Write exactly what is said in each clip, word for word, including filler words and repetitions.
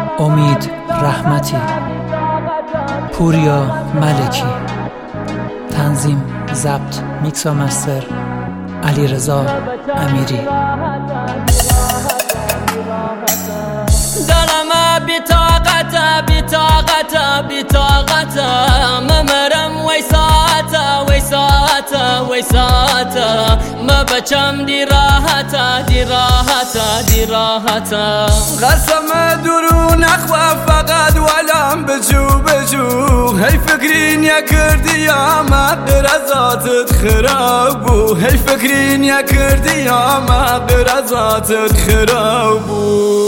امید رحمتی، پوریا ملکی، تنظیم ضبط میکس و مستر علیرضا امیری. دلم بی طاقت بی طاقت بی طاقت ممرم وی ساعت وی ساعت وی ساعت ما بچم دی راحت دی راحت دی راحت قسم درون اخوا فقط ولم بجو بجو هی فکرین یا کردی یا ما قرازاتت خرابو هی فکرین یا کردی یا ما قرازاتت خرابو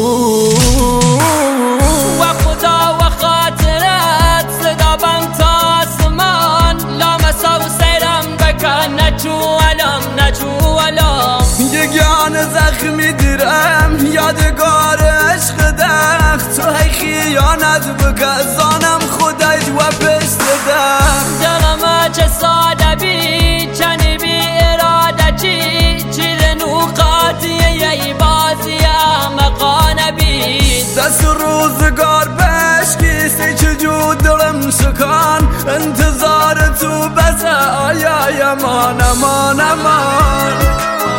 و خدا و خاطرت صدا بم تا آسمان لامسا و سیرم بکن نچو علم نچو علم یگان زخمی دیرم یادگار عشق دخت تو هی خیانت بکزانم خودت و پشت دم دلم چه ساده بی چنی بی اراده چی چیل نوقاتیه یه بازی مقانه بی دست روزگار بشکی سی چجو دلم شکان انتظار تو بس آیا یمان امان امان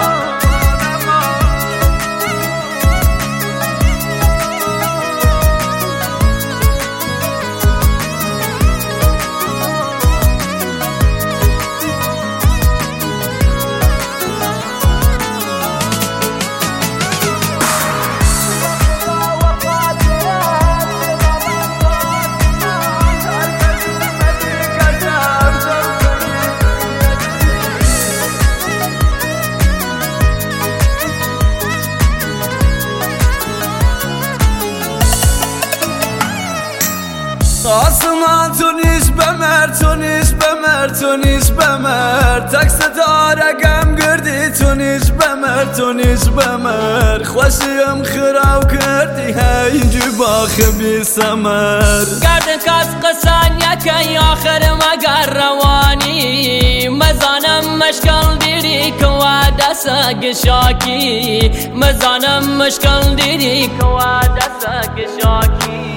آسمان تو نیست بمر تو نیست بمر تو نیست بمر تک ستاره گم گردی تو نیست بمر تو نیست بمر خوشیم خراب کردی هی جباخ بی سمر گردن کس قسان یکی آخر مگر روانی مزانم مشکل دیری کوا دست گشاکی مزانم مشکل دیری کوا دست گشاکی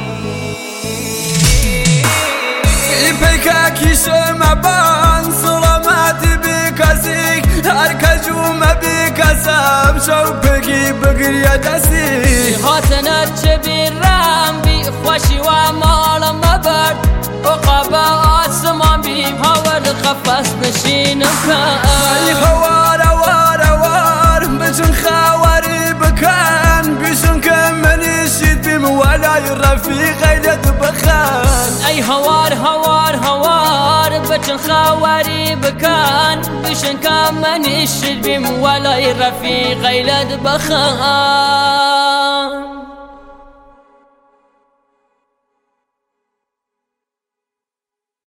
پیکاکیشم بان سلامتی بی کسی هر کجوم بی کسب شو بگی بگری دستی هاتنت چه بیرم بی خوشی و مالم مبرد اقابه آسمان بی هاور قفص نشینم کن ای خوار وار وار بجن خواری بکن بیشون که منی شید بیم ولای رفیق ایلت بخن ای هوار هوار هوار بچن خواری بکن بشن که منی شید بیم ولای رفیق ایلت بخن